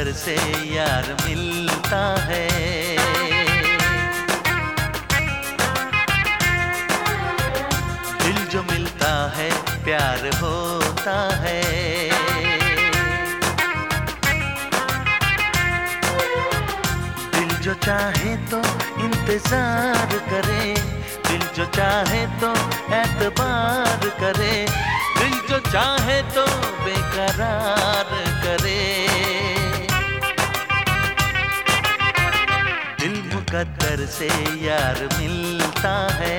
मुकद्दर से यार मिलता है। दिल जो मिलता है प्यार होता है। दिल जो चाहे तो इंतजार करे, दिल जो चाहे तो एतबार करे, दिल जो चाहे तो बेकरार करे। दिल मुकद्दर से यार मिलता है।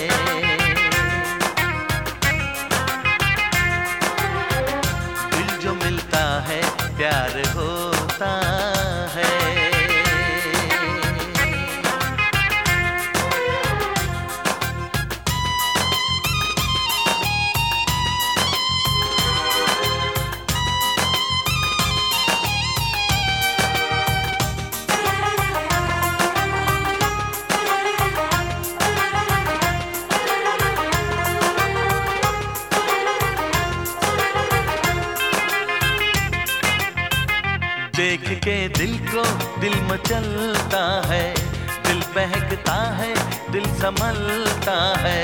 दिल जो मिलता है प्यार होता है। देख के दिल को दिल मचलता है, दिल बहकता है, दिल संभलता है।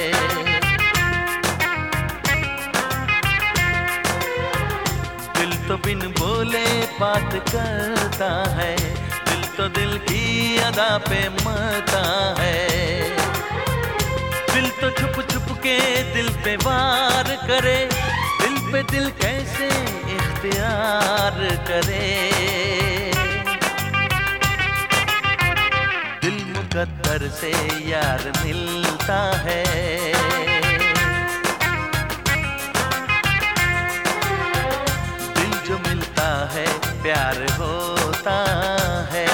दिल तो बिन बोले बात करता है, दिल तो दिल की अदा पे मरता है। दिल तो छुप छुप के दिल पे वार करे, दिल पे दिल कैसे इख्तियार करे। दिल मुकद्दर से यार मिलता है। दिल जो मिलता है प्यार होता है।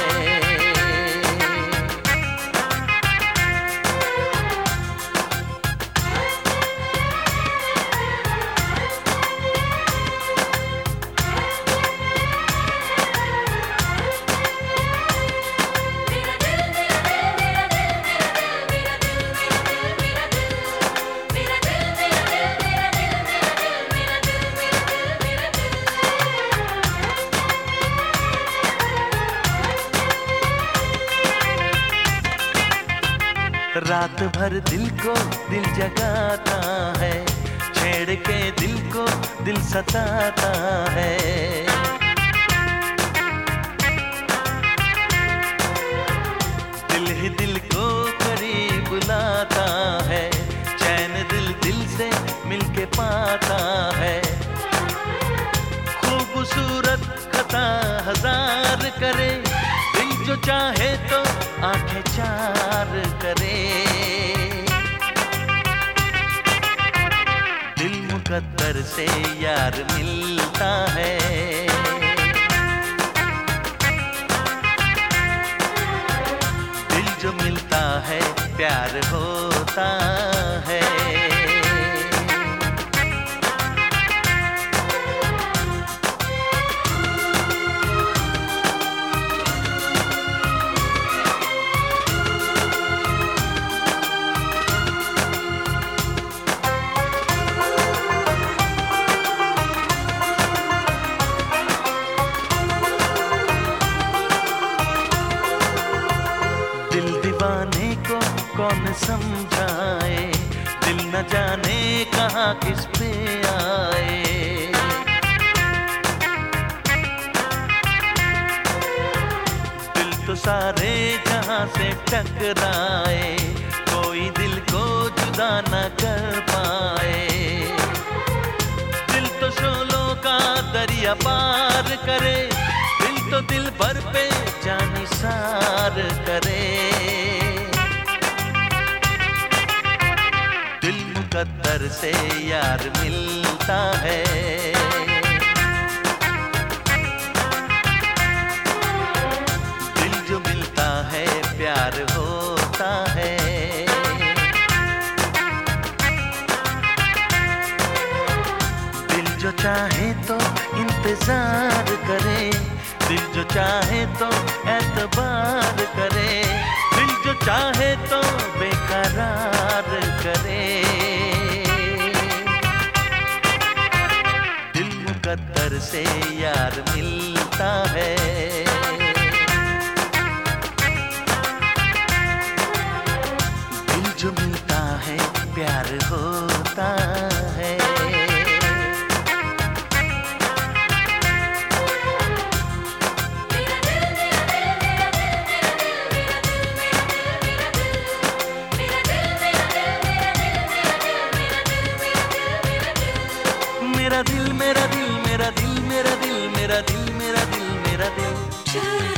रात भर दिल को दिल जगाता है, छेड़ के दिल को दिल सताता है। दिल ही दिल को करीब लाता है, चैन दिल दिल से मिलके पाता है। खूबसूरत खता हजार करे, दिल जो चाहे तो आंखें चार करे। दिल मुकद्दर से यार मिलता है। दिल जो मिलता है प्यार होता है। दिल दीवाने को कौन समझाए, दिल न जाने कहाँ किस पे आए। दिल तो सारे जहाँ से टकराए, कोई दिल को जुदा न कर पाए। दिल तो शोलों का दरिया पार करे, दिल तो दिल भर पे जानिसार करे। दिल मुकद्दर से यार मिलता है। दिल जो मिलता है प्यार होता है। दिल जो चाहे तो इंतजार करे, दिल जो चाहे तो एतबार करे, दिल जो चाहे तो बेकरार करे। मुकद्दर से यार मिलता है। दिल जो मिलता है प्यार होता है। मेरा दिल मेरा दिल मेरा दिल मेरा दिल मेरा दिल मेरा दिल मेरा दिल।